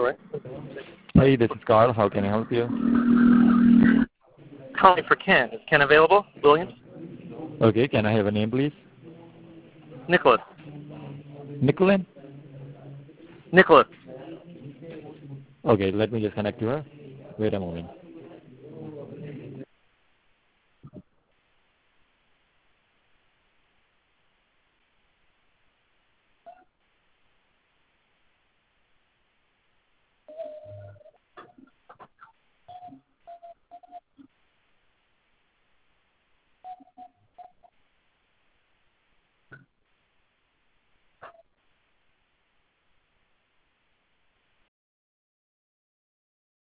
Hello? Hey, this is Carl. How can I help you? Calling for Ken. Is Ken available? Williams? Okay, can I have a name, please? Nicholas. Nicolin? Nicholas. Okay, let me just connect to her. Wait a moment.